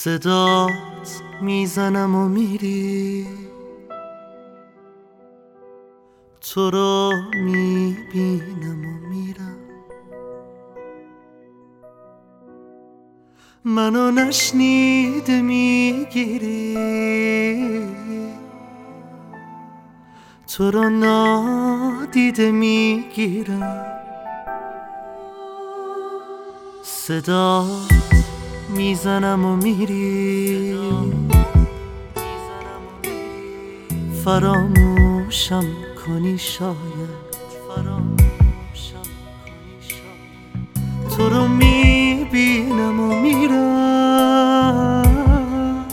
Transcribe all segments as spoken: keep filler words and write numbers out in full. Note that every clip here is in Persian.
صدات میزنم و میری، تو رو میبینم و میرم، منو نشنیده میگیری، تو رو نادیده میگیرم. صدات میزنم و میری، فراموشم کنی شاید، تو رو میبینم و میرم،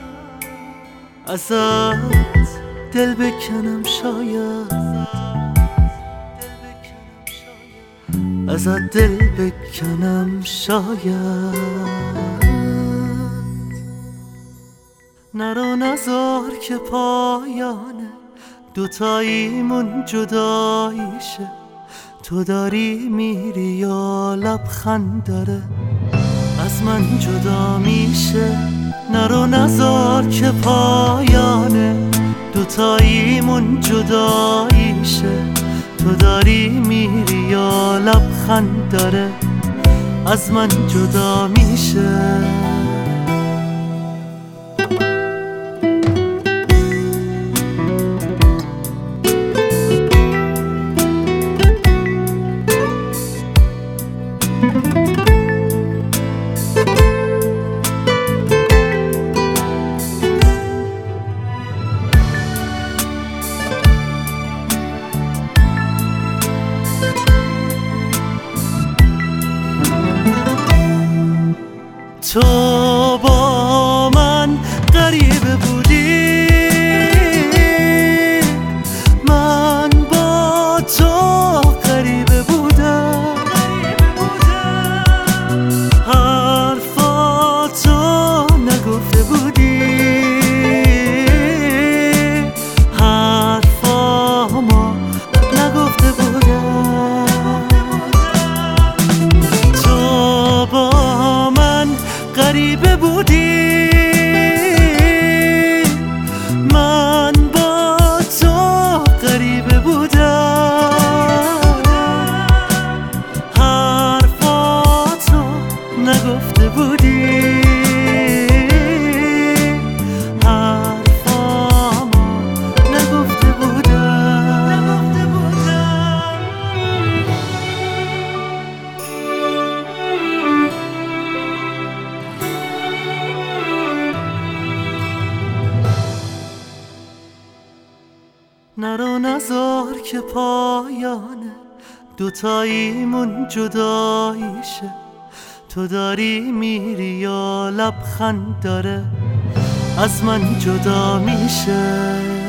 ازت دل بکنم شاید، ازت دل بکنم شاید. نرو نزار که پایانه دوتاییمون جداییشه، تو داری میری یا لبخند داره از من جدا میشه. نرو نزار که پایانه دوتاییمون جداییشه، تو داری میری یا لبخند داره از من جدا میشه. تو با من غریبه بودی، من با تو غریبه بودم، حرفاتو نگفته بودی، حرفامو نگفته بودم. تو با من غریبه بودی، من با تو غریبه بودم، حرفاتو نگفته بودی، حرفامو نگفته بودم. نرو نزار که پایانه دوتاییمون جداییشه، تو داری میری یا لبخند داره از من جدا میشه.